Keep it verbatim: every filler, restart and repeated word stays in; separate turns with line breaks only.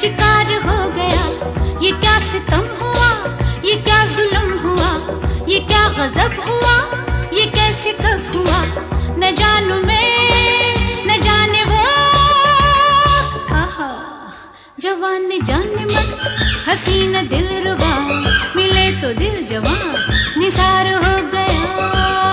शिकार हो गया। ये क्या सितम हुआ, ये क्या जुल्म हुआ, ये क्या गजब हुआ, ये कैसे कब हुआ, न जानू मैं न जाने वो। आहा जवान जाने मन, हसीन दिल रुबा, मिले तो दिल जवान निसार हो गया।